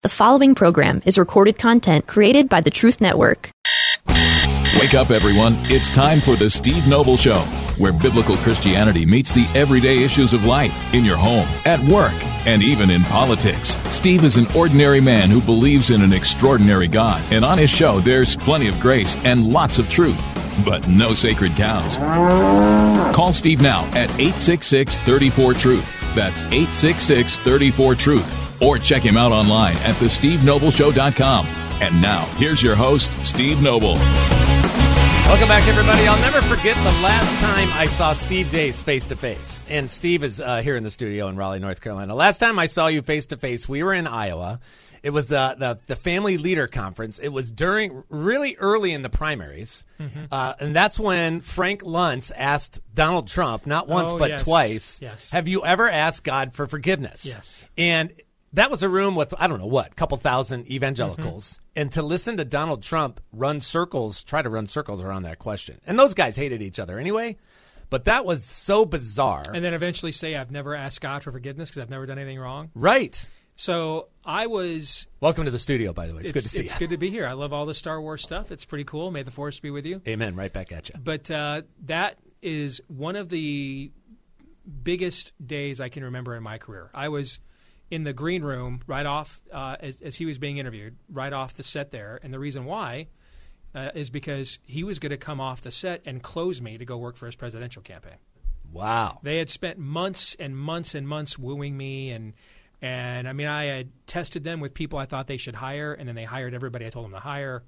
The following program is recorded content created by the Truth Network. Wake up, everyone. It's time for the Steve Noble Show, where biblical Christianity meets the everyday issues of life in your home, at work, and even in politics. Steve is an ordinary man who believes in an extraordinary God, and on his show, there's plenty of grace and lots of truth, but no sacred cows. Call Steve now at 866-34-TRUTH. That's 866-34-TRUTH. Or check him out online at thestevenobleshow.com. And now, here's your host, Steve Noble. Welcome back, everybody. I'll never forget the last time I saw Steve Deace face-to-face. And Steve is here in the studio in Raleigh, North Carolina. Last time I saw you face-to-face, we were in Iowa. It was the Family Leader Conference. It was during really early in the primaries. Mm-hmm. And that's when Frank Luntz asked Donald Trump, not once but twice, have you ever asked God for forgiveness? Yes. And that was a room with, I don't know what, a couple thousand evangelicals. Mm-hmm. And to listen to Donald Trump try to run circles around that question. And those guys hated each other anyway. But that was so bizarre. And then eventually say, I've never asked God for forgiveness because I've never done anything wrong. Right. So I was... Welcome to the studio, by the way. It's good to see you. It's good to be here. I love all the Star Wars stuff. It's pretty cool. May the Force be with you. Amen. Right back at you. But that is one of the biggest days I can remember in my career. I was in the green room right off, as he was being interviewed, right off the set there. And the reason why is because he was going to come off the set and close me to go work for his presidential campaign. Wow. They had spent months and months and months wooing me. And I mean, I had tested them with people I thought they should hire, and then they hired everybody I told them to hire.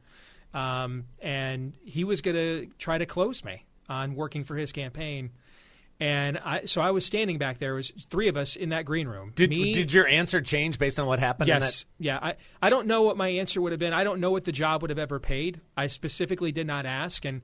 And he was going to try to close me on working for his campaign. And so I was standing back there. There was three of us in that green room. Did your answer change based on what happened? Yes. Yeah. I don't know what my answer would have been. I don't know what the job would have ever paid. I specifically did not ask. And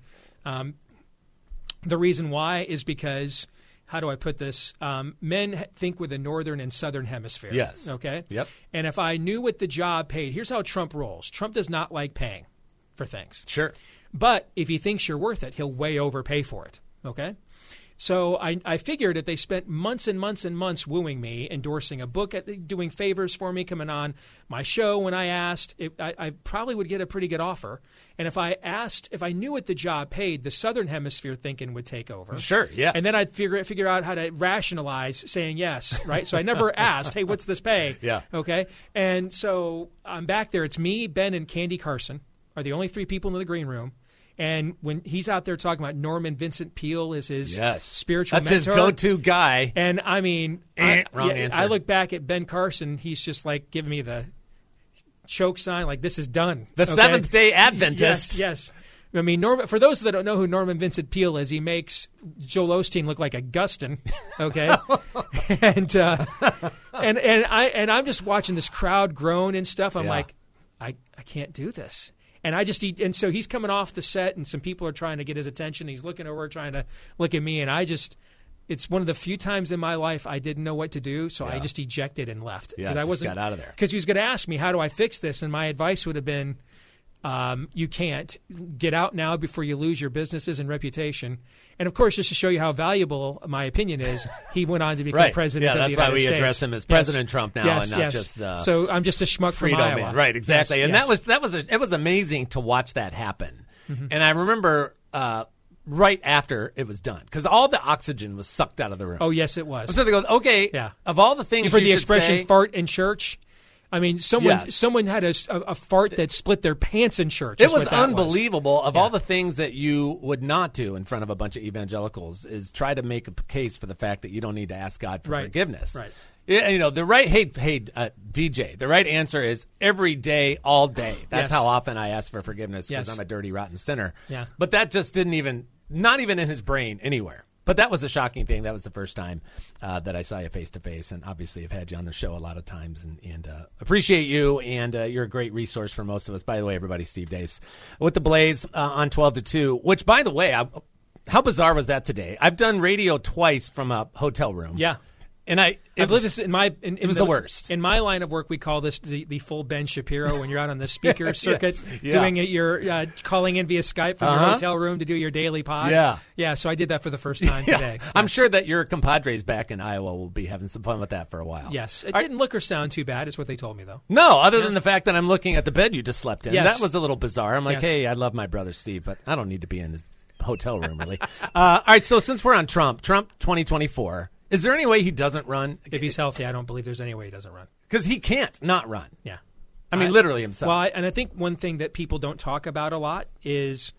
the reason why is because, how do I put this? Men think with the northern and southern hemisphere. Yes. Okay? Yep. And if I knew what the job paid, here's how Trump rolls. Trump does not like paying for things. Sure. But if he thinks you're worth it, he'll way overpay for it. Okay? So I figured that they spent months and months and months wooing me, endorsing a book, doing favors for me, coming on my show when I asked. I probably would get a pretty good offer. And if I knew what the job paid, the Southern Hemisphere thinking would take over. Sure, yeah. And then I'd figure out how to rationalize saying yes, right? So I never asked, hey, what's this pay? Yeah. Okay? And so I'm back there. It's me, Ben, and Candy Carson are the only three people in the green room. And when he's out there talking about Norman Vincent Peale as his spiritual mentor. That's his go-to guy. And, I mean, wrong answer. I look back at Ben Carson. He's just like giving me the choke sign, like this is done. The Seventh-day Adventist. Yes. I mean, for those that don't know who Norman Vincent Peale is, he makes Joel Osteen look like Augustine, okay? and I'm just watching this crowd groan and stuff. I'm like, I can't do this. And so he's coming off the set, and some people are trying to get his attention. He's looking over, trying to look at me, and it's one of the few times in my life I didn't know what to do, so I just ejected and left. Yeah, I wasn't got out of there. Because he was going to ask me, how do I fix this? And my advice would have been, you can't. Get out now before you lose your businesses and reputation. And, of course, just to show you how valuable my opinion is, he went on to become president of the United States. Yeah, that's why we address him as President Trump now and not just so I'm just a schmuck from Iowa. Man. Right, exactly. And it was amazing to watch that happen. Mm-hmm. And I remember right after it was done, because all the oxygen was sucked out of the room. Oh, yes, it was. So they go, okay, of all the things you've heard the should expression say, fart in church? I mean, someone had a fart that split their pants in church. It was unbelievable. Of all the things that you would not do in front of a bunch of evangelicals is try to make a case for the fact that you don't need to ask God for forgiveness. Right. You know, the right, DJ, the right answer is every day, all day. That's how often I ask for forgiveness because I'm a dirty, rotten sinner. Yeah. But that just not even in his brain anywhere. But that was a shocking thing. That was the first time that I saw you face-to-face. And obviously I've had you on the show a lot of times and appreciate you. And you're a great resource for most of us. By the way, everybody, Steve Deace with the Blaze on 12 to 2, which, by the way, how bizarre was that today? I've done radio twice from a hotel room. Yeah. And I believe this in my. It was the worst. In my line of work, we call this the full Ben Shapiro when you're out on the speaker circuit Yeah. doing it. You're calling in via Skype from your hotel room to do your daily pod. Yeah. So I did that for the first time today. I'm sure that your compadres back in Iowa will be having some fun with that for a while. Yes, it didn't look or sound too bad. Is what they told me though. No, other than the fact that I'm looking at the bed you just slept in. Yes. That was a little bizarre. I'm like, Yes. hey, I love my brother Steve, but I don't need to be in his hotel room really. All right, so since we're on Trump 2024. Is there any way he doesn't run? If he's healthy, I don't believe there's any way he doesn't run. Because he can't not run. Yeah. I mean, literally himself. Well, and I think one thing that people don't talk about a lot is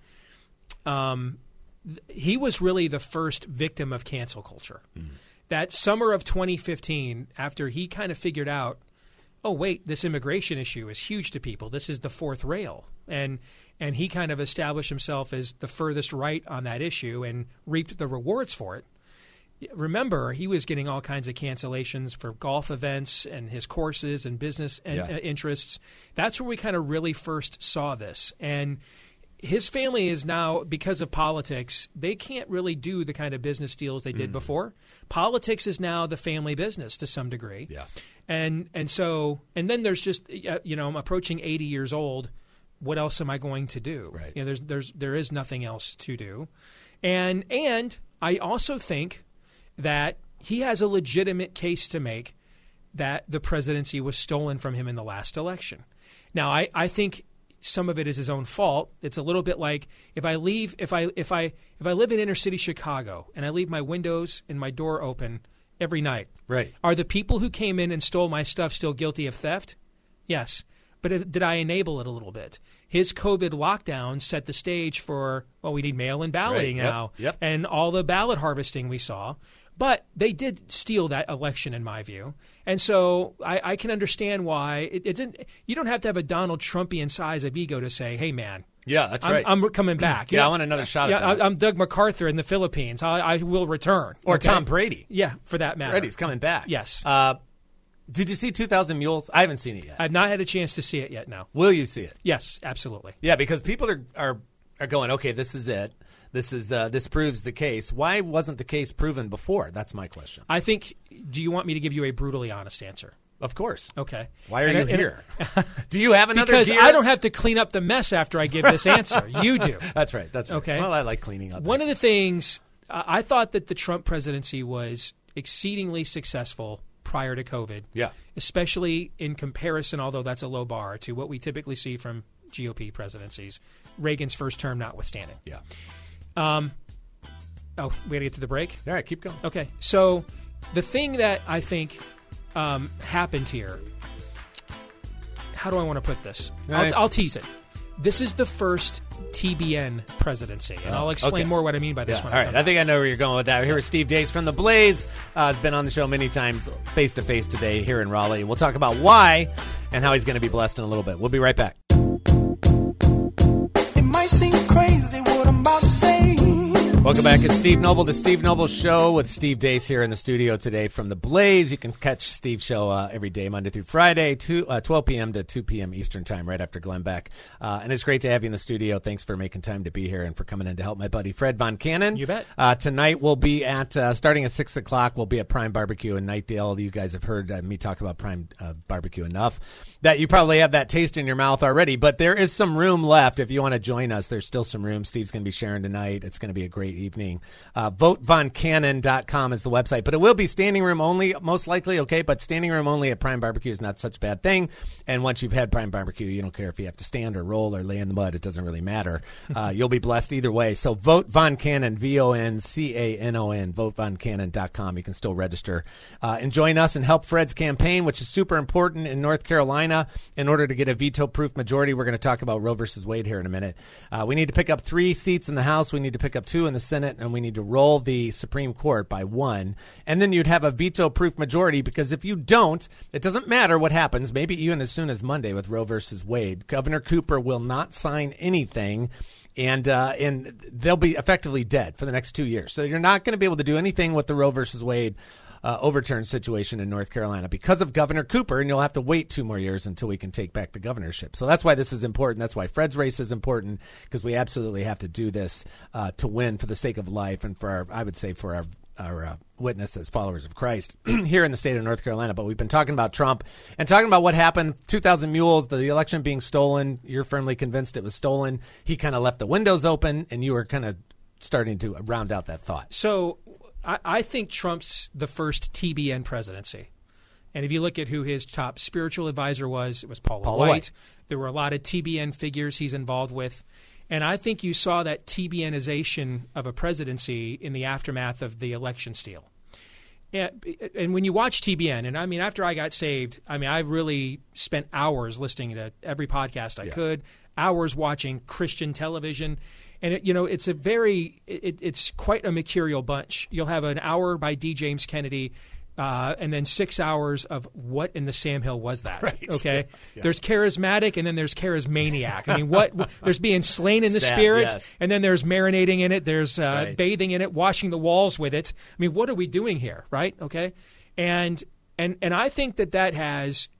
he was really the first victim of cancel culture. That summer of 2015, after he kind of figured out, oh, wait, this immigration issue is huge to people. This is the fourth rail. And he kind of established himself as the furthest right on that issue and reaped the rewards for it. Remember, he was getting all kinds of cancellations for golf events and his courses and business interests. That's where we kind of really first saw this. And his family is now, because of politics, they can't really do the kind of business deals they did before. Politics is now the family business to some degree. Yeah. And then there's just, I'm approaching 80 years old. What else am I going to do? Right. There is nothing else to do. And I also think that he has a legitimate case to make that the presidency was stolen from him in the last election. Now, I think some of it is his own fault. It's a little bit like if I live in inner city Chicago and I leave my windows and my door open every night. Right. Are the people who came in and stole my stuff still guilty of theft? Yes. But did I enable it a little bit? His COVID lockdown set the stage for, we need mail-in balloting now and all the ballot harvesting we saw. But they did steal that election, in my view. And so I can understand why it didn't. You don't have to have a Donald Trumpian size of ego to say, hey, man. Yeah, that's right. I'm coming back. I want another shot at that. I'm Doug MacArthur in the Philippines. I will return. Or okay? Tom Brady. Yeah, for that matter. Brady's coming back. Yes. Did you see 2,000 Mules? I haven't seen it yet. I've not had a chance to see it yet, no. Will you see it? Yes, absolutely. Yeah, because people are going, okay, this is it. This proves the case. Why wasn't the case proven before? That's my question. I think, do you want me to give you a brutally honest answer? Of course. Okay. Why are you here? Do you have another Because deer? I don't have to clean up the mess after I give this answer. You do. That's right. Okay. Well, I like cleaning up. One of the things, I thought that the Trump presidency was exceedingly successful prior to COVID. Yeah. Especially in comparison, although that's a low bar, to what we typically see from GOP presidencies, Reagan's first term notwithstanding. Yeah. We got to get to the break? All right, keep going. Okay. So the thing that I think happened here, how do I want to put this? I'll tease it. This is the first TBN presidency, and I'll explain more what I mean by this one. All right, I think I know where you're going with that. Here is Steve Deace from The Blaze. Has been on the show many times, face-to-face today here in Raleigh. We'll talk about why and how he's going to be blessed in a little bit. We'll be right back. It might seem crazy what I'm about to say. Welcome back. It's Steve Noble, the Steve Noble Show with Steve Deace here in the studio today from The Blaze. You can catch Steve's show every day, Monday through Friday, 12 p.m. to 2 p.m. Eastern Time, right after Glenn Beck. And it's great to have you in the studio. Thanks for making time to be here and for coming in to help my buddy Fred Von Cannon. You bet. Tonight we'll be at, starting at 6 o'clock, we'll be at Prime Barbecue in Knightdale. You guys have heard me talk about Prime Barbecue enough that you probably have that taste in your mouth already. But there is some room left if you want to join us. There's still some room. Steve's going to be sharing tonight. It's going to be a great evening. VoteVonCannon.com is the website, but it will be standing room only, most likely, okay? But standing room only at Prime Barbecue is not such a bad thing. And once you've had Prime Barbecue, you don't care if you have to stand or roll or lay in the mud. It doesn't really matter. You'll be blessed either way. So Vote Von Cannon, VONCANON, VoteVonCannon.com. You can still register and join us and help Fred's campaign, which is super important in North Carolina. In order to get a veto-proof majority, we're going to talk about Roe versus Wade here in a minute. We need to pick up 3 seats in the House. We need to pick up 2 in the Senate, and we need to roll the Supreme Court by 1. And then you'd have a veto-proof majority, because if you don't, it doesn't matter what happens, maybe even as soon as Monday with Roe versus Wade. Governor Cooper will not sign anything, and they'll be effectively dead for the next 2 years. So you're not going to be able to do anything with the Roe versus Wade overturn situation in North Carolina because of Governor Cooper, and you'll have to wait 2 more years until we can take back the governorship. So that's why this is important. That's why Fred's race is important, because we absolutely have to do this to win for the sake of life and for our witness as followers of Christ here in the state of North Carolina. But we've been talking about Trump and talking about what happened, 2,000 Mules, the election being stolen. You're firmly convinced it was stolen. He kind of left the windows open, and you were kind of starting to round out that thought. So I think Trump's the first TBN presidency. And if you look at who his top spiritual advisor was, it was Paula White. There were a lot of TBN figures he's involved with. And I think you saw that TBNization of a presidency in the aftermath of the election steal. And when you watch TBN, and I mean, after I got saved, I mean, I really spent hours listening to every podcast I could, hours watching Christian television. And, it's quite a mercurial bunch. You'll have an hour by D. James Kennedy, and then 6 hours of what in the Sam Hill was that? Right. Okay, there's charismatic, and then there's charismaniac. I mean, what there's being slain in the spirit, and then there's marinating in it. There's bathing in it, washing the walls with it. I mean, what are we doing here? Right? Okay, and I think that has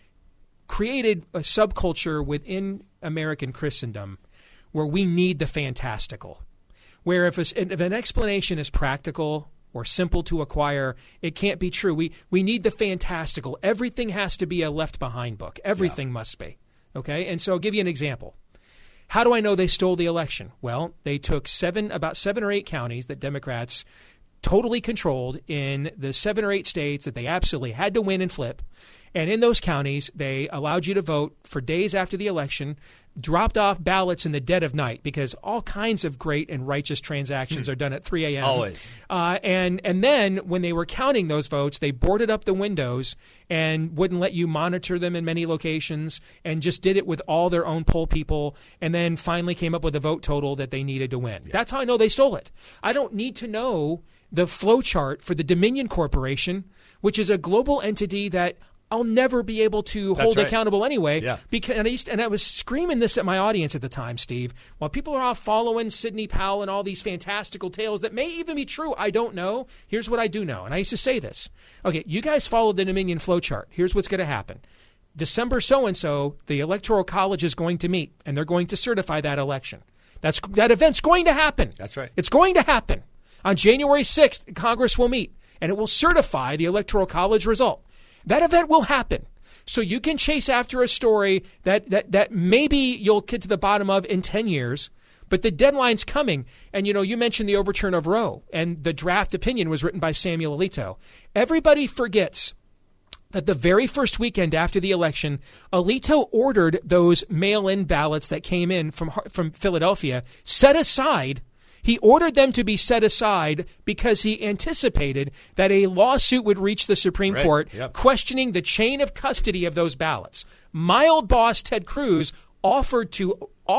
created a subculture within American Christendom where we need the fantastical, where if an explanation is practical or simple to acquire, it can't be true. We need the fantastical. Everything has to be a Left Behind book. Everything must be. Okay? And so I'll give you an example. How do I know they stole the election? Well, they took about 7 or 8 counties that Democrats totally controlled in the 7 or 8 states that they absolutely had to win and flip. And in those counties, they allowed you to vote for days after the election, dropped off ballots in the dead of night because all kinds of great and righteous transactions are done at 3 a.m. Always. And then when they were counting those votes, they boarded up the windows and wouldn't let you monitor them in many locations and just did it with all their own poll people and then finally came up with a vote total that they needed to win. Yeah. That's how I know they stole it. I don't need to know the flow chart for the Dominion Corporation, which is a global entity that I'll never be able to hold accountable anyway. Yeah. And I was screaming this at my audience at the time, Steve. While people are off following Sidney Powell and all these fantastical tales that may even be true, I don't know. Here's what I do know. And I used to say this. Okay, you guys follow the Dominion flowchart. Here's what's going to happen. December so-and-so, the Electoral College is going to meet, and they're going to certify that election. That event's going to happen. That's right. It's going to happen. On January 6th, Congress will meet, and it will certify the Electoral College result. That event will happen. So you can chase after a story that maybe you'll get to the bottom of in 10 years, but the deadline's coming. And, you mentioned the overturn of Roe, and the draft opinion was written by Samuel Alito. Everybody forgets that the very first weekend after the election, Alito ordered those mail-in ballots that came in from Philadelphia set aside. He ordered them to be set aside because he anticipated that a lawsuit would reach the Supreme Court questioning the chain of custody of those ballots. My old boss, Ted Cruz, offered to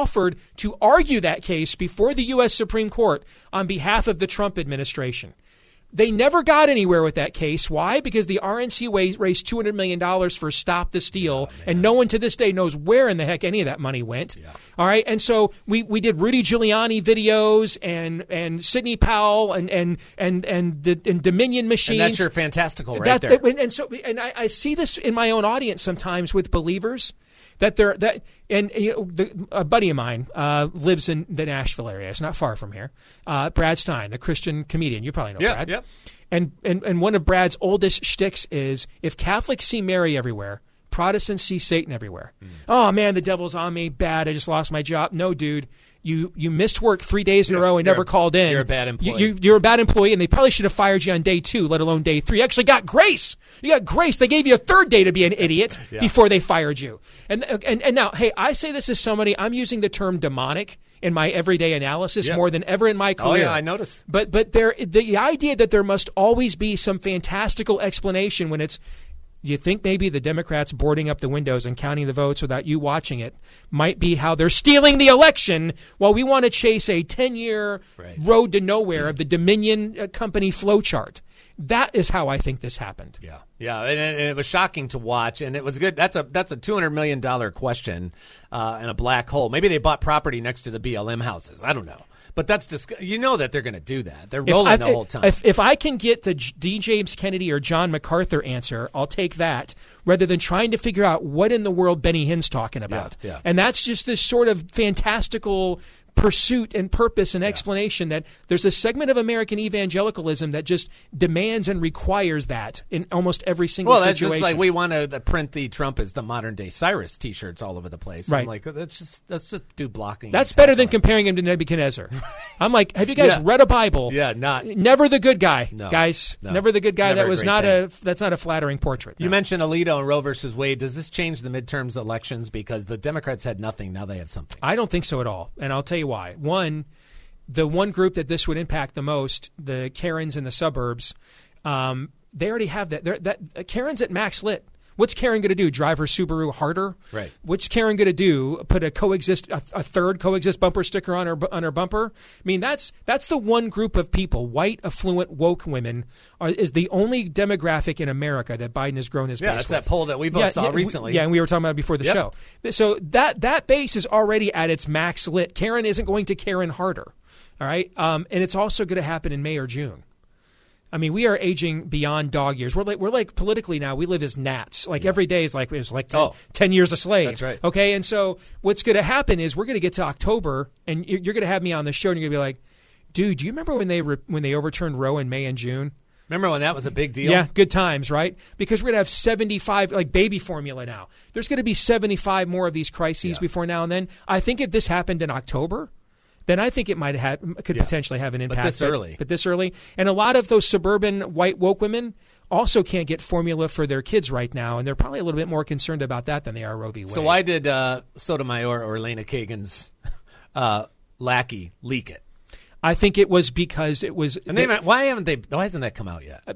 argue that case before the U.S. Supreme Court on behalf of the Trump administration. They never got anywhere with that case. Why? Because the RNC raised $200 million for Stop the Steal, and no one to this day knows where in the heck any of that money went. Yeah. All right, and so we did Rudy Giuliani videos and Sidney Powell and Dominion machines. And that's your fantastical right there. And I see this in my own audience sometimes with believers. A buddy of mine lives in the Nashville area. It's not far from here. Brad Stein, the Christian comedian. You probably know Brad. Yep. And one of Brad's oldest shticks is if Catholics see Mary everywhere, Protestants see Satan everywhere. Oh, man, the devil's on me. Bad. I just lost my job. No, dude. You missed work 3 days in a row and never called in. You're a bad employee. You're a bad employee, and they probably should have fired you on day 2, let alone day 3. You actually got grace. You got grace. They gave you a 3rd day to be an idiot before they fired you. And now, hey, I say this as somebody, I'm using the term demonic in my everyday analysis more than ever in my career. Oh, yeah, I noticed. But the idea that there must always be some fantastical explanation when it's, you think maybe the Democrats boarding up the windows and counting the votes without you watching it might be how they're stealing the election while we want to chase a 10-year road to nowhere of the Dominion company flowchart. That is how I think this happened. Yeah, and it was shocking to watch, and it was good. That's a $200 million question and a black hole. Maybe they bought property next to the BLM houses. I don't know. But that's just, that they're going to do that. They're rolling the whole time. If I can get the D. James Kennedy or John MacArthur answer, I'll take that rather than trying to figure out what in the world Benny Hinn's talking about. Yeah. And that's just this sort of fantastical pursuit and purpose and explanation that there's a segment of American evangelicalism that just demands and requires that in almost every single that's situation. just like we want to print the Trump as the modern-day Cyrus T-shirts all over the place. Right. I'm like, let's just do blocking. That's better than comparing him to Nebuchadnezzar. I'm like, have you guys read a Bible? Yeah, not. Never the good guy, No. guys. No. Never the good guy. Never That a was great not thing. that's not a flattering portrait. You No. mentioned Alito and Roe versus Wade. Does this change the midterms elections? Because the Democrats had nothing. Now they have something. I don't think so at all, and I'll tell you why. One, the one group that this would impact the most, the Karens in the suburbs, they already have that. Karen's at max lit. What's Karen going to do? Drive her Subaru harder? Right. What's Karen going to do? Put a third coexist bumper sticker on her bumper? I mean, that's the one group of people. White, affluent, woke women is the only demographic in America that Biden has grown his base That's with. that poll that we both saw recently. And we were talking about it before the show. So that base is already at its max lit. Karen isn't going to Karen harder. All right. And it's also going to happen in May or June. I mean, we are aging beyond dog years. We're like politically now. We live as gnats. Like every day is like 10 years a slave. That's right. Okay, and so what's going to happen is we're going to get to October, and you're going to have me on the show, and you're going to be like, "Dude, do you remember when they overturned Roe in May and June? Remember when that was a big deal? Yeah, good times, right? Because we're going to have 75, like baby formula now. There's going to be 75 more of these crises between now and then. I think if this happened in October, then I think it could potentially have an impact. But this early. And a lot of those suburban white woke women also can't get formula for their kids right now, and they're probably a little bit more concerned about that than they are Roe v. Wade. So why did Sotomayor or Elena Kagan's lackey leak it? I think it was because it was. And why hasn't that come out yet?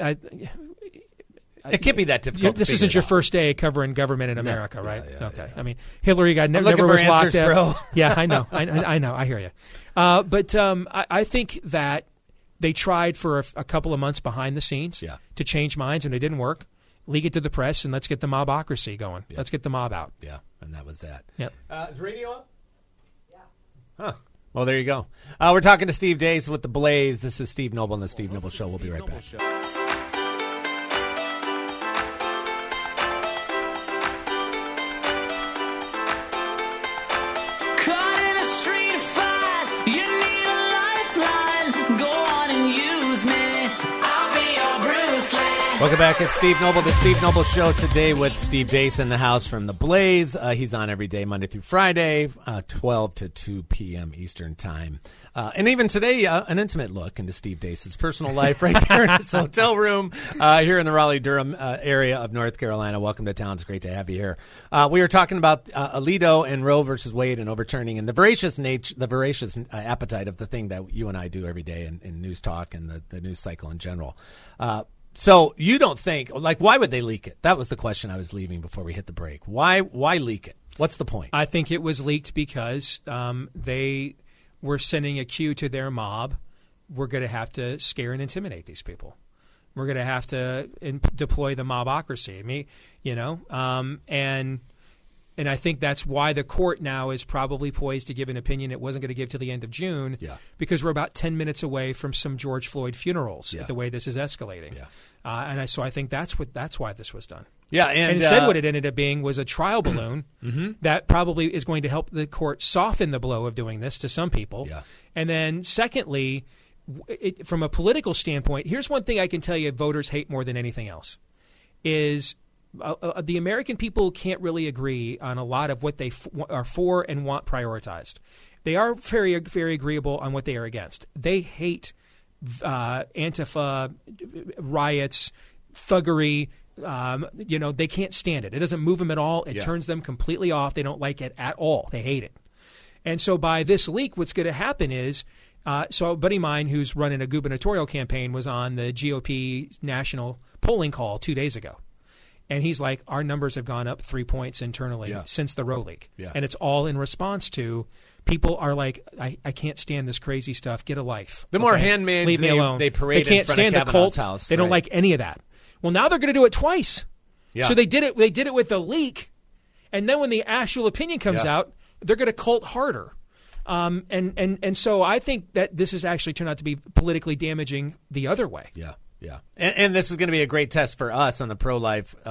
It can't be that difficult. This isn't your first day covering government in America, right? Yeah, okay. yeah. I mean, Hillary never was locked up. Bro. Yeah, I know. I know. I hear you. But I think that they tried for a couple of months behind the scenes to change minds, and it didn't work. Leak it to the press, and let's get the mobocracy going. Yeah. Let's get the mob out. Yeah, and that was that. Yep. Is radio up? Yeah. Huh. Well, there you go. We're talking to Steve Deace with The Blaze. This is Steve Noble and The Steve Noble Show. We'll be right back. Welcome back. It's Steve Noble, The Steve Noble Show, today with Steve Deace in the house from The Blaze. He's on every day, Monday through Friday, 12 to 2 p.m. Eastern Time. And even today, an intimate look into Steve Deace's personal life right there in his hotel room here in the Raleigh-Durham area of North Carolina. Welcome to town. It's great to have you here. We were talking about Alito and Roe versus Wade and overturning, and the voracious appetite of the thing that you and I do every day in news talk and the news cycle in general. So you don't think, like, why would they leak it? That was the question I was leaving before we hit the break. Why leak it? What's the point? I think it was leaked because they were sending a cue to their mob. We're going to have to scare and intimidate these people. We're going to have to deploy the mobocracy. And I think that's why the court now is probably poised to give an opinion it wasn't going to give till the end of June, because we're about 10 minutes away from some George Floyd funerals. The way this is escalating, so I think that's why this was done. Yeah, and instead, what it ended up being was a trial balloon that probably is going to help the court soften the blow of doing this to some people. Yeah. And then, secondly, from a political standpoint, here's one thing I can tell you: voters hate more than anything else is. The American people can't really agree on a lot of what they are for and want prioritized. They are very, very agreeable on what they are against. They hate Antifa, riots, thuggery. They can't stand it. It doesn't move them at all. It turns them completely off. They don't like it at all. They hate it. And so by this leak, what's going to happen is so a buddy of mine who's running a gubernatorial campaign was on the GOP national polling call 2 days ago. And he's like, our numbers have gone up 3 points internally since the Roe leak. Yeah. And it's all in response to people are like, I can't stand this crazy stuff. Get a life. The more handmaids Leave me alone. They parade they can't in front stand of the cult. House. They don't like any of that. Well, now they're going to do it twice. Yeah. So they did it with the leak. And then when the actual opinion comes out, they're going to cult harder. And so I think that this has actually turned out to be politically damaging the other way. Yeah. Yeah, and this is going to be a great test for us on the pro-life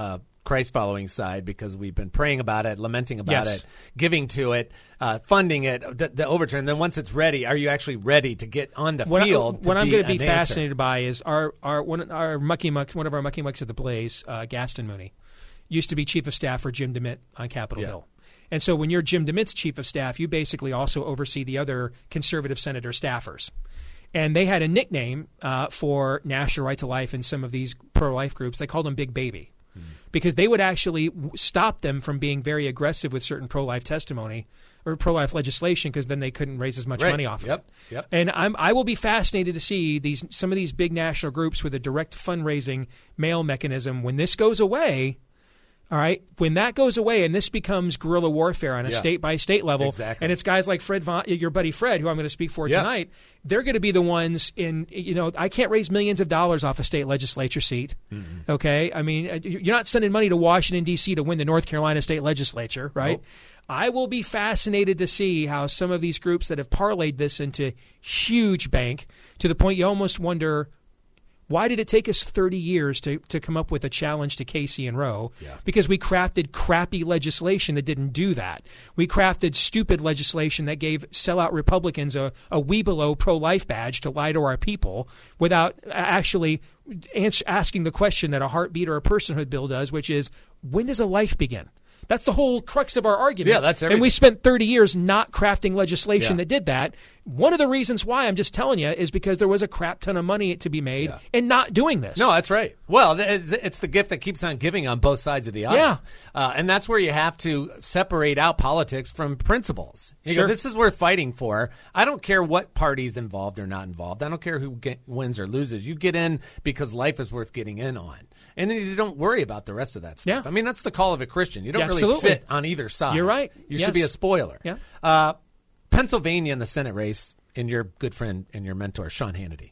Christ-following side because we've been praying about it, lamenting about Yes. it, giving to it, funding it, the overturn. Then once it's ready, are you actually ready to get on the field? What I'm going to be fascinated by is one of our mucky mucks at the Blaze, Gaston Mooney, used to be chief of staff for Jim DeMitt on Capitol Hill. And so when you're Jim DeMitt's chief of staff, you basically also oversee the other conservative senator staffers. And they had a nickname for National Right to Life and some of these pro-life groups. They called them Big Baby because they would actually stop them from being very aggressive with certain pro-life testimony or pro-life legislation because then they couldn't raise as much money off of it. Yep. And I will be fascinated to see some of these big national groups with a direct fundraising mail mechanism. When this goes away, all right, when that goes away and this becomes guerrilla warfare on a state-by-state level, and it's guys like your buddy Fred, who I'm going to speak for tonight, they're going to be the ones I can't raise millions of dollars off a state legislature seat, okay? I mean, you're not sending money to Washington, D.C. to win the North Carolina state legislature, right? Nope. I will be fascinated to see how some of these groups that have parlayed this into huge bank to the point you almost wonder, why did it take us 30 years to come up with a challenge to Casey and Roe? Yeah. Because we crafted crappy legislation that didn't do that. We crafted stupid legislation that gave sellout Republicans a we below pro-life badge to lie to our people without actually asking the question that a heartbeat or a personhood bill does, which is, when does a life begin? That's the whole crux of our argument. Yeah, that's everything. And we spent 30 years not crafting legislation that did that. One of the reasons why, I'm just telling you, is because there was a crap ton of money to be made in not doing this. No, that's right. Well, it's the gift that keeps on giving on both sides of the aisle. Yeah. And that's where you have to separate out politics from principles. You go, this is worth fighting for. I don't care what party's involved or not involved. I don't care who wins or loses. You get in because life is worth getting in on. And then you don't worry about the rest of that stuff. Yeah. I mean, that's the call of a Christian. You don't really fit on either side. You're right. You should be a spoiler. Yeah. Pennsylvania in the Senate race, and your good friend and your mentor, Sean Hannity.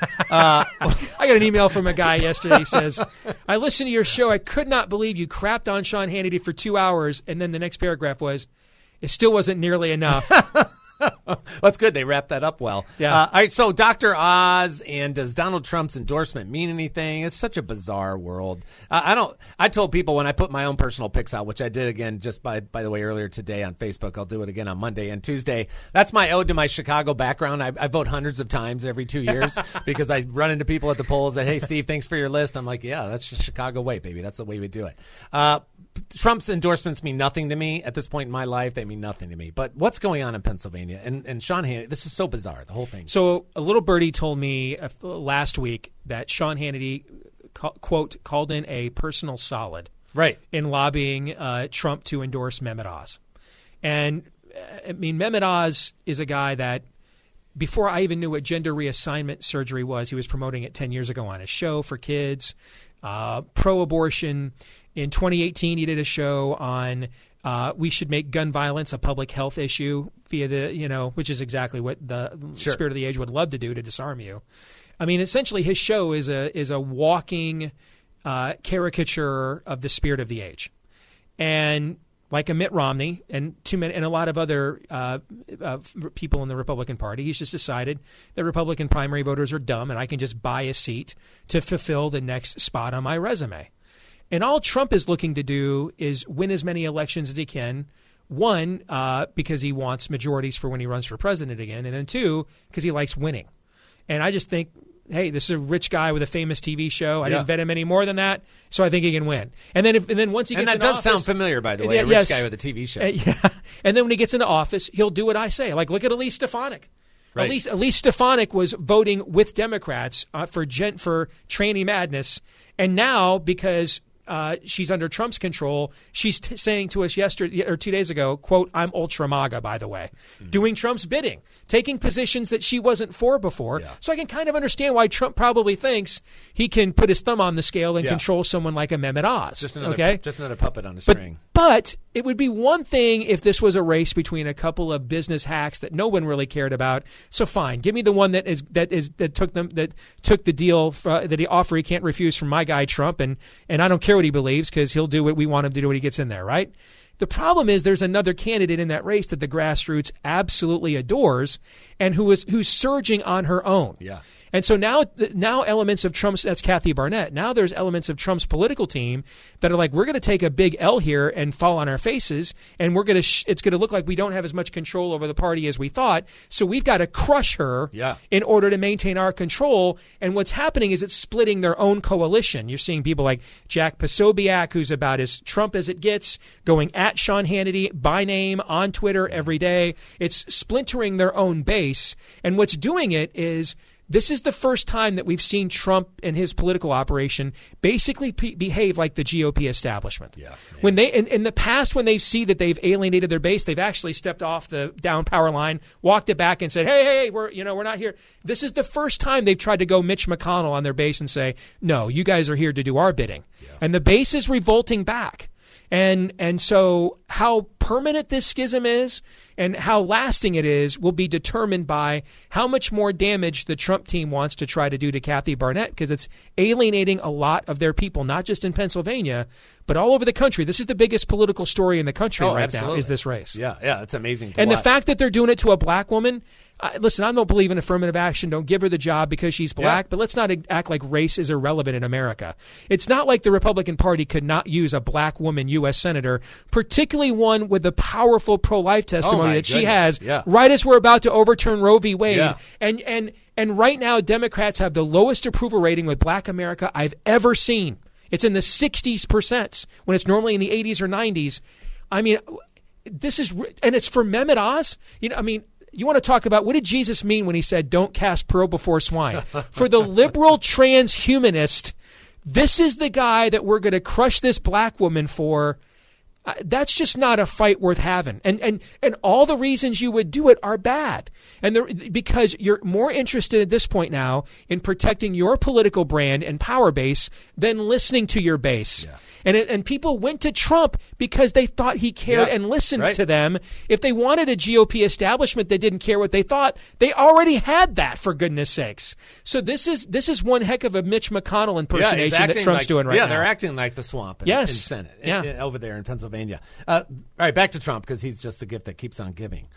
I got an email from a guy yesterday. He says, I listened to your show. I could not believe you crapped on Sean Hannity for 2 hours. And then the next paragraph was, it still wasn't nearly enough. That's good. They wrapped that up well. Yeah. All right. So Dr. Oz, and does Donald Trump's endorsement mean anything? It's such a bizarre world. I told people when I put my own personal picks out, which I did again just by the way earlier today on Facebook. I'll do it again on Monday and Tuesday. That's my ode to my Chicago background. I vote hundreds of times every 2 years because I run into people at the polls that, hey, Steve, thanks for your list. I'm like, yeah, that's just Chicago way, baby. That's the way we do it. Trump's endorsements mean nothing to me at this point in my life. They mean nothing to me. But what's going on in Pennsylvania? And Sean Hannity, this is so bizarre, the whole thing. So a little birdie told me last week that Sean Hannity, quote, called in a personal solid in lobbying Trump to endorse Mehmet Oz. And, I mean, Mehmet Oz is a guy that, before I even knew what gender reassignment surgery was, he was promoting it 10 years ago on his show for kids, pro-abortion. In 2018, he did a show on we should make gun violence a public health issue via the, which is exactly what the spirit of the age would love to do to disarm you. I mean, essentially, his show is a walking caricature of the spirit of the age, and like a Mitt Romney and a lot of other people in the Republican Party, he's just decided that Republican primary voters are dumb, and I can just buy a seat to fulfill the next spot on my resume. And all Trump is looking to do is win as many elections as he can. One, because he wants majorities for when he runs for president again. And then two, because he likes winning. And I just think, hey, this is a rich guy with a famous TV show. I didn't vet him any more than that, so I think he can win. And then once he gets in office... And that does sound familiar, by the way, a rich guy with a TV show. And then when he gets into office, he'll do what I say. Like, look at Elise Stefanik. Right. Elise Stefanik was voting with Democrats for tranny madness. And now, because... she's under Trump's control, she's saying to us yesterday or 2 days ago, quote, I'm ultra MAGA, by the way, doing Trump's bidding, taking positions that she wasn't for before. Yeah. So I can kind of understand why Trump probably thinks he can put his thumb on the scale and control someone like a Mehmet Oz. Just another puppet on a string. But it would be one thing if this was a race between a couple of business hacks that no one really cared about. So fine, give me the one that took the deal that he offer he can't refuse from my guy Trump, and I don't care what he believes because he'll do what we want him to do when he gets in there, right? The problem is there's another candidate in that race that the grassroots absolutely adores and who's surging on her own. Yeah. And so now elements of Trump's, that's Kathy Barnett, now there's elements of Trump's political team that are like, we're going to take a big L here and fall on our faces, and we're going to it's going to look like we don't have as much control over the party as we thought, so we've got to crush her in order to maintain our control. And what's happening is it's splitting their own coalition. You're seeing people like Jack Posobiec, who's about as Trump as it gets, going at Sean Hannity by name on Twitter every day. It's splintering their own base. And what's doing it is, this is the first time that we've seen Trump and his political operation basically behave like the GOP establishment. Yeah, when they in the past, when they see that they've alienated their base, they've actually stepped off the down power line, walked it back, and said, "Hey, we're not here." This is the first time they've tried to go Mitch McConnell on their base and say, "No, you guys are here to do our bidding," and the base is revolting back. And so how permanent this schism is and how lasting it is will be determined by how much more damage the Trump team wants to try to do to Kathy Barnett, because it's alienating a lot of their people, not just in Pennsylvania, but all over the country. This is the biggest political story in the country now, is this race. Yeah, it's amazing to And watch. the fact that they're doing it to a black woman, listen, I don't believe in affirmative action. Don't give her the job because she's black, but let's not act like race is irrelevant in America. It's not like the Republican Party could not use a black woman U.S. Senator, particularly one with the powerful pro-life testimony that she has, right as we're about to overturn Roe v. Wade. Yeah. And right now, Democrats have the lowest approval rating with black America I've ever seen. It's in the 60% when it's normally in the 80s or 90s. I mean, this is, and it's for Mehmet Oz. You want to talk about, what did Jesus mean when he said, "Don't cast pearl before swine"? For the liberal transhumanist, this is the guy that we're going to crush this black woman for. That's just not a fight worth having. And all the reasons you would do it are bad. And because you're more interested at this point now in protecting your political brand and power base than listening to your base. Yeah. And people went to Trump because they thought he cared and listened to them. If they wanted a GOP establishment that didn't care what they thought, they already had that, for goodness sakes. So this is one heck of a Mitch McConnell impersonation that Trump's doing right now. Yeah, they're acting like the swamp in Senate, over there in Pennsylvania. All right, back to Trump, because he's just the gift that keeps on giving.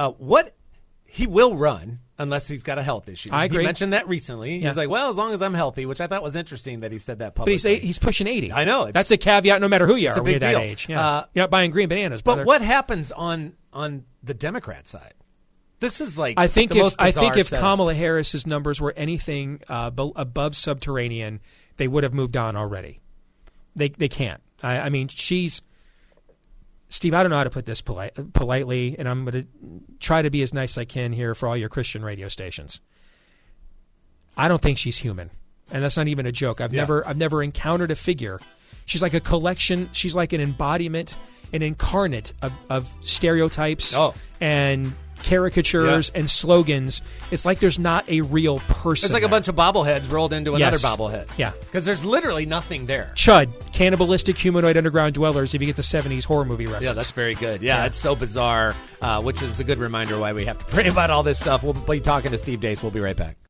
He will run unless he's got a health issue. I agree. He mentioned that recently. He's like, well, as long as I'm healthy, which I thought was interesting that he said that publicly. But he's pushing 80. I know. That's a caveat no matter who you are. It's a big deal. That age. Yeah. You're not buying green bananas, brother. But what happens on the Democrat side? This is like I think if setup. Kamala Harris's numbers were anything above subterranean, they would have moved on already. They can't. I mean, she's... Steve, I don't know how to put this politely, and I'm going to try to be as nice as I can here for all your Christian radio stations. I don't think she's human, and that's not even a joke. I've never encountered a figure. She's like a collection. She's like an embodiment, an incarnate of stereotypes and caricatures and slogans. It's like there's not a real person. It's like a bunch of bobbleheads rolled into another bobblehead. Yeah. Because there's literally nothing there. Chud, cannibalistic humanoid underground dwellers, if you get the 70s horror movie reference. Yeah, that's very good. Yeah, it's so bizarre, which is a good reminder why we have to pray about all this stuff. We'll be talking to Steve Deace. We'll be right back.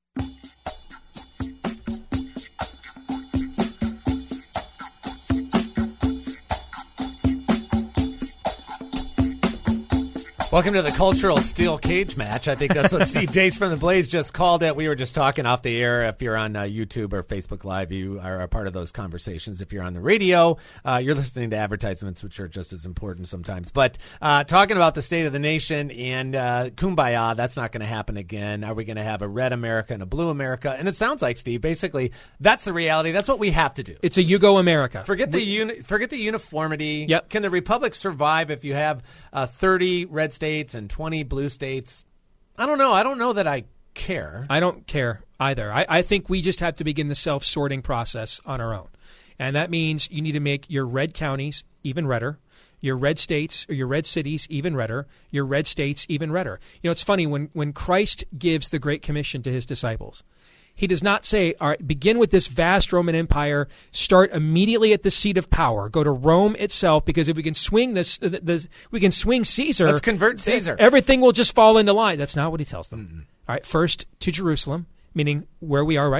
Welcome to the Cultural Steel Cage Match. I think that's what Steve Deace from The Blaze just called it. We were just talking off the air. If you're on YouTube or Facebook Live, you are a part of those conversations. If you're on the radio, you're listening to advertisements, which are just as important sometimes. But talking about the state of the nation and kumbaya, that's not going to happen again. Are we going to have a red America and a blue America? And it sounds like, Steve, basically, that's the reality. That's what we have to do. It's a you-go America. Forget the uniformity. Yep. Can the republic survive if you have 30 red states and 20 blue states? I don't know. I don't know that I care. I don't care either. I think we just have to begin the self-sorting process on our own. And that means you need to make your red counties even redder, your red states or your red cities even redder, your red states even redder. You know, it's funny, when Christ gives the Great Commission to his disciples, he does not say, all right, begin with this vast Roman Empire, start immediately at the seat of power, go to Rome itself, because if we can swing we can swing Caesar. Let's convert Caesar. Everything will just fall into line. That's not what he tells them. Mm-mm. All right, first to Jerusalem, meaning where we are right now.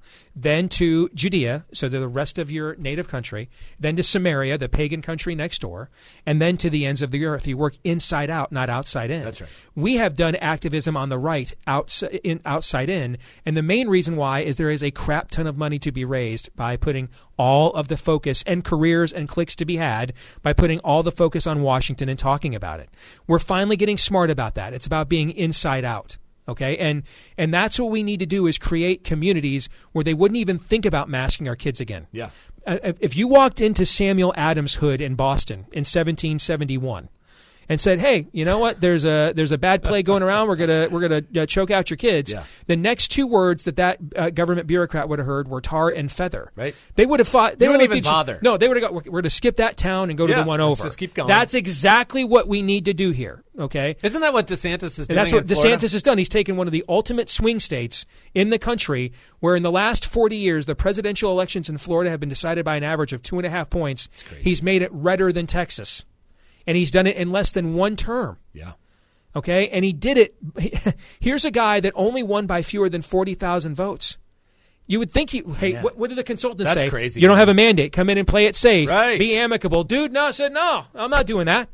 then to Judea, so to the rest of your native country, then to Samaria, the pagan country next door, and then to the ends of the earth. You work inside out, not outside in. That's right. We have done activism on the right, outside in, and the main reason why is there is a crap ton of money to be raised by putting all of the focus and careers and clicks to be had by putting all the focus on Washington and talking about it. We're finally getting smart about that. It's about being inside out. Okay, and that's what we need to do is create communities where they wouldn't even think about masking our kids again. Yeah. If you walked into Samuel Adams' hood in Boston in 1771 and said, "Hey, you know what? There's a bad plague going around. We're gonna choke out your kids." Yeah. The next two words that government bureaucrat would have heard were tar and feather. Right. They would have thought. They wouldn't would even bother. No, they would have got. We're going to skip that town and go to the one let's over. just keep going. That's exactly what we need to do here. Okay. Isn't that what DeSantis is doing? And that's what in Florida? DeSantis has done. He's taken one of the ultimate swing states in the country where in the last 40 years, the presidential elections in Florida have been decided by an average of 2.5 points. He's made it redder than Texas. And he's done it in less than one term. Yeah. Okay? And he did it. Here's a guy that only won by fewer than 40,000 votes. You would think what did the consultants say? That's crazy. You don't have a mandate. Come in and play it safe. Right. Be amicable. Dude, no, I said, no, I'm not doing that.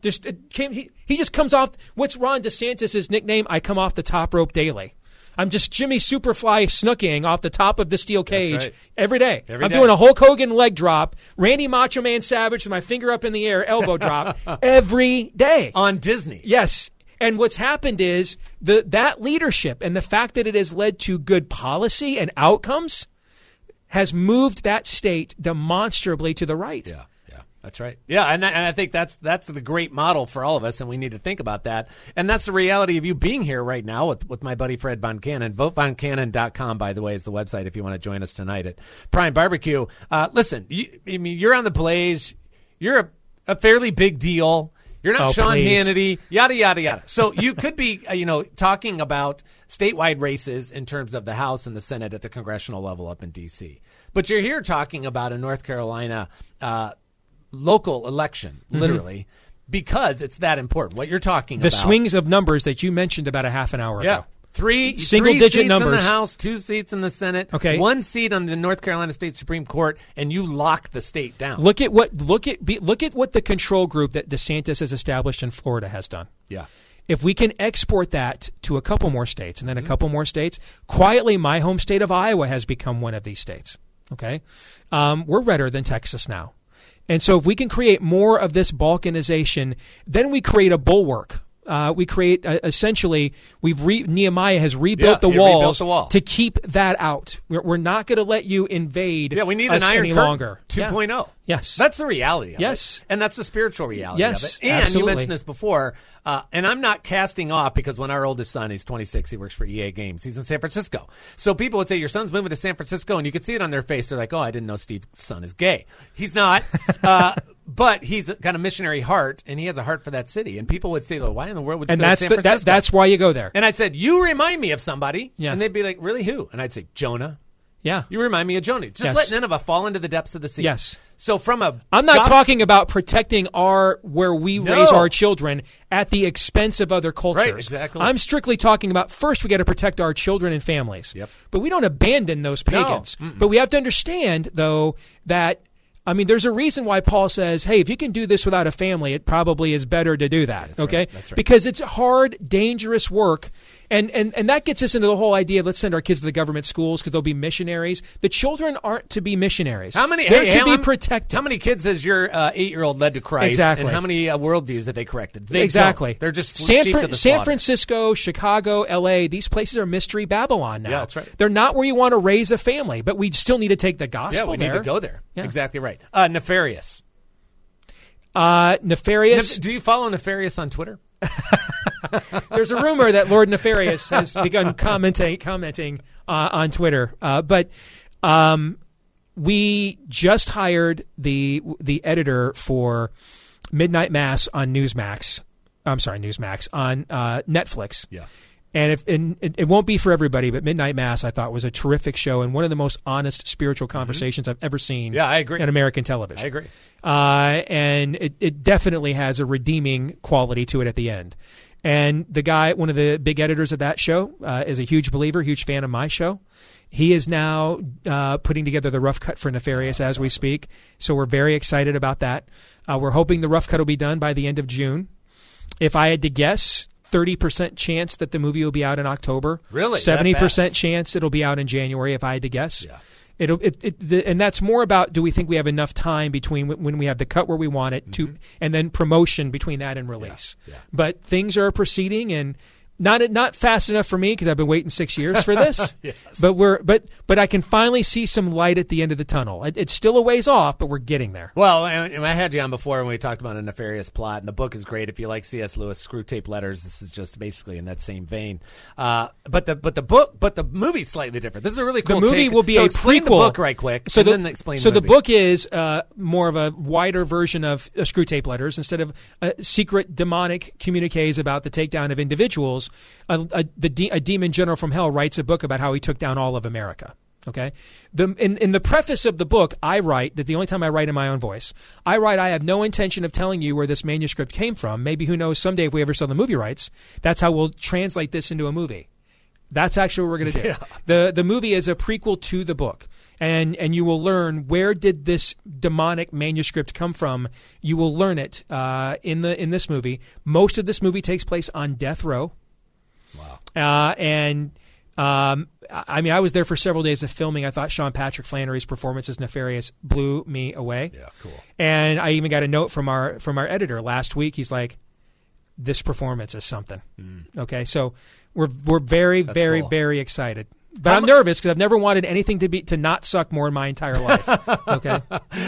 He just comes off. What's Ron DeSantis' nickname? I come off the top rope daily. I'm just Jimmy Superfly snooking off the top of the steel cage right. every day. Every I'm day. doing a Hulk Hogan leg drop, Randy Macho Man Savage with my finger up in the air, elbow drop every day. On Disney. Yes. And what's happened is that leadership and the fact that it has led to good policy and outcomes has moved that state demonstrably to the right. Yeah. That's right. Yeah, and I think that's the great model for all of us, and we need to think about that. And that's the reality of you being here right now with my buddy Fred Von Cannon. VoteVonCannon.com, by the way, is the website if you want to join us tonight at Prime Barbecue. Listen, you're on the Blaze. You're a fairly big deal. You're not Sean please. Hannity, yada, yada, yada. So you could be, talking about statewide races in terms of the House and the Senate at the congressional level up in D.C. But you're here talking about a North Carolina local election, literally, because it's that important. What you're talking about. The swings of numbers that you mentioned about a half an hour ago. Three Single-digit seats numbers in the House, 2 seats in the Senate, Okay. 1 seat on the North Carolina State Supreme Court, and you lock the state down. Look at what the control group that DeSantis has established in Florida has done. Yeah. If we can export that to a couple more states and then a couple more states, quietly my home state of Iowa has become one of these states. Okay, we're redder than Texas now. And so if we can create more of this balkanization, then we create a bulwark. We create essentially. Nehemiah has rebuilt the walls to keep that out. We're not going to let you invade. Yeah, we need us an Iron any Curtain longer. 2.0. Yeah. Yes, that's the reality of yes. it. And that's the spiritual reality yes, of it. And absolutely. you mentioned this before, and I'm not casting off because when our oldest son, he's 26, he works for EA Games. He's in San Francisco. So people would say, your son's moving to San Francisco, and you could see it on their face. They're like, oh, I didn't know Steve's son is gay. He's not. But he's got a missionary heart, and he has a heart for that city. And people would say, well, why in the world would you go to San Francisco? That's why you go there. And I'd said, you remind me of somebody. Yeah. And they'd be like, really, who? And I'd say, Jonah. Yeah. You remind me of Jonah. Just Yes. let Nineveh fall into the depths of the sea. Yes. So from a... I'm not talking about protecting where we raise our children at the expense of other cultures. Right, exactly. I'm strictly talking about first we got to protect our children and families. Yep. But we don't abandon those pagans. No. But we have to understand, though, that there's a reason why Paul says, hey, if you can do this without a family, it probably is better to do that. That's okay? right. That's right. Because it's hard, dangerous work. And that gets us into the whole idea, let's send our kids to the government schools because they'll be missionaries. The children aren't to be missionaries. They're to be protected. How many kids has your 8-year-old led to Christ? Exactly. And how many worldviews have they corrected? They Exactly. don't. They're just San sheep to the slaughter. Francisco, Chicago, L.A., these places are Mystery Babylon now. Yeah, that's right. They're not where you want to raise a family, but we still need to take the gospel Yeah, we there. need to go there. Yeah. Exactly right. Nefarious. Nefarious. Do you follow Nefarious on Twitter? There's a rumor that Lord Nefarious has begun commenting on Twitter. But we just hired the editor for Midnight Mass on Newsmax. I'm sorry, Newsmax on Netflix. Yeah. And it won't be for everybody, but Midnight Mass I thought was a terrific show and one of the most honest spiritual conversations I've ever seen. Yeah, I agree. On American television. I agree. And it definitely has a redeeming quality to it at the end. And the guy, one of the big editors of that show, is a huge believer, huge fan of my show. He is now putting together the rough cut for Nefarious as we speak. So we're very excited about that. We're hoping the rough cut will be done by the end of June. If I had to guess, 30% chance that the movie will be out in October. Really? 70% chance it'll be out in January, if I had to guess. Yeah. And that's more about, do we think we have enough time between when we have the cut where we want it to, and then promotion between that and release. Yeah. But things are proceeding, and not fast enough for me because I've been waiting 6 years for this. Yes. But I can finally see some light at the end of the tunnel. It's still a ways off, but we're getting there. Well, and I had you on before when we talked about a nefarious plot, and the book is great. If you like C.S. Lewis, Screw Tape Letters, this is just basically in that same vein. But the movie's slightly different. This is a really cool. The movie take. will be so a explain prequel. The book right quick. So then explain. So the the book is more of a wider version of Screw Tape Letters. Instead of secret demonic communiques about the takedown of individuals, a demon general from hell writes a book about how he took down all of America. Okay, in the preface of the book, I write that the only time I write in my own voice, I have no intention of telling you where this manuscript came from. Maybe, who knows, someday if we ever sell the movie rights, that's how we'll translate this into a movie. That's actually what we're going to do. Yeah. The movie is a prequel to the book, and you will learn where did this demonic manuscript come from. You will learn it in this movie. Most of this movie takes place on death row. Wow. I was there for several days of filming. I thought Sean Patrick Flannery's performance as Nefarious blew me away. Yeah, cool. And I even got a note from our editor last week. He's like, "This performance is something." Okay, so we're very, That's very, cool. very excited. But I'm nervous because I've never wanted anything to not suck more in my entire life. Okay.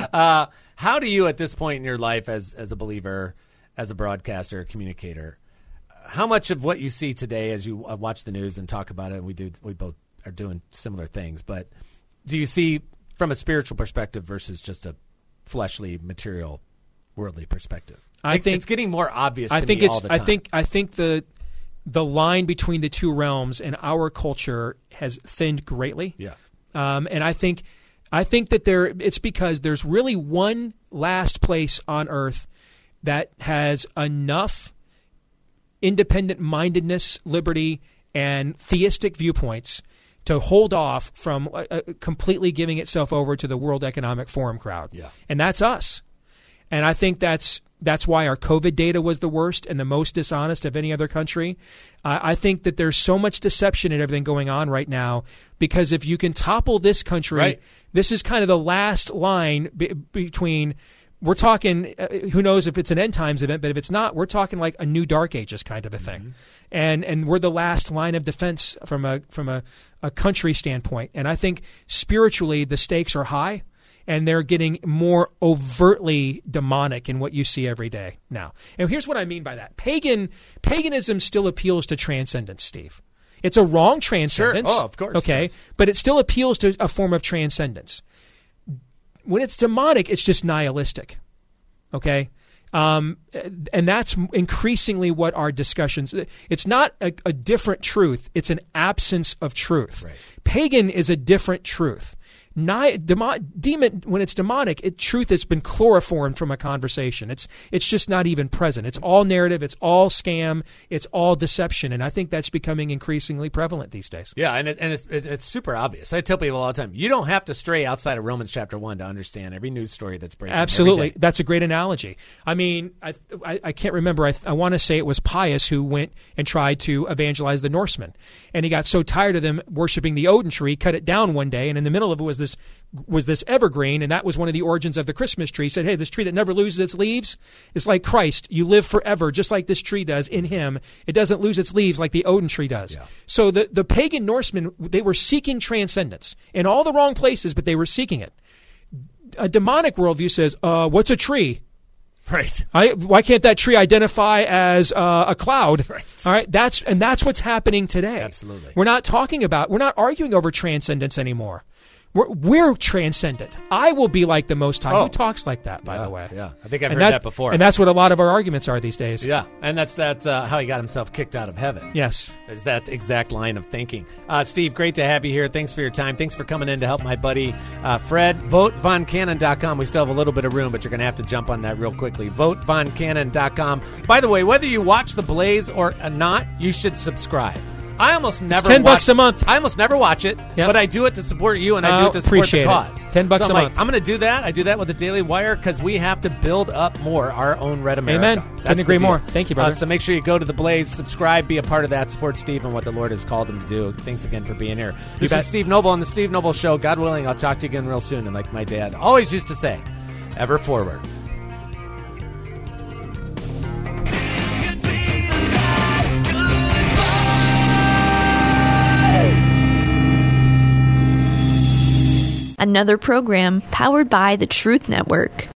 How do you, at this point in your life, as a believer, as a broadcaster, a communicator, how much of what you see today, as you watch the news and talk about it, and we both are doing similar things, but do you see from a spiritual perspective versus just a fleshly, material, worldly perspective? I think it's getting more obvious to me all the time. I think the line between the two realms in our culture has thinned greatly. Yeah. And I think that it's because there's really one last place on earth that has enough independent-mindedness, liberty, and theistic viewpoints to hold off from completely giving itself over to the World Economic Forum crowd. Yeah. And that's us. And I think that's why our COVID data was the worst and the most dishonest of any other country. I think that there's so much deception and everything going on right now because if you can topple this country, right. This is kind of the last line between... We're talking, who knows if it's an end times event, but if it's not, we're talking like a new Dark Ages kind of a thing. And we're the last line of defense from a country standpoint. And I think spiritually the stakes are high, and they're getting more overtly demonic in what you see every day now. And here's what I mean by that. Paganism still appeals to transcendence, Steve. It's a wrong transcendence. Sure. Oh, of course. Okay, but it still appeals to a form of transcendence. When it's demonic, it's just nihilistic, okay? And that's increasingly what our discussions... It's not a different truth. It's an absence of truth. Right. Pagan is a different truth. Demon, when it's demonic, truth has been chloroformed from a conversation. It's just not even present. It's all narrative. It's all scam. It's all deception. And I think that's becoming increasingly prevalent these days. Yeah, and it's super obvious. I tell people all the time, you don't have to stray outside of Romans chapter 1 to understand every news story that's breaking. Absolutely. Every day. That's a great analogy. I mean, I can't remember. I want to say it was Pius who went and tried to evangelize the Norsemen. And he got so tired of them worshiping the Odin tree, cut it down one day, and in the middle of it was this evergreen, and that was one of the origins of the Christmas tree. He said, hey, this tree that never loses its leaves is like Christ. You live forever, just like this tree does in him. It doesn't lose its leaves like the Odin tree does. Yeah. So the pagan Norsemen, they were seeking transcendence in all the wrong places, but they were seeking it. A demonic worldview says, what's a tree? Right. Why can't that tree identify as a cloud? Right. All right. That's what's happening today. Absolutely. We're not arguing over transcendence anymore. We're transcendent. I will be like the Most High. Oh. Who talks like that, by the way? Yeah, I think I've And heard that before. And that's what a lot of our arguments are these days. Yeah, and that's how he got himself kicked out of heaven. Yes. Is that exact line of thinking. Steve, great to have you here. Thanks for your time. Thanks for coming in to help my buddy Fred. VoteVonCannon.com. We still have a little bit of room, but you're going to have to jump on that real quickly. VoteVonCannon.com. By the way, whether you watch The Blaze or not, you should subscribe. I almost never $10 a month. I almost never watch it, Yep. but I do it to support you, and I do it to support appreciate the it. cause. $10 so a I'm like, month. I'm going to do that. I do that with the Daily Wire because we have to build up more our own Red America. Amen. That's Couldn't the agree deal. more. Thank you, brother. So make sure you go to The Blaze, subscribe, be a part of that, support Steve and what the Lord has called him to do. Thanks again for being here. This bet. is Steve Noble on The Steve Noble Show. God willing, I'll talk to you again real soon. And like my dad always used to say, ever forward. Another program powered by the Truth Network.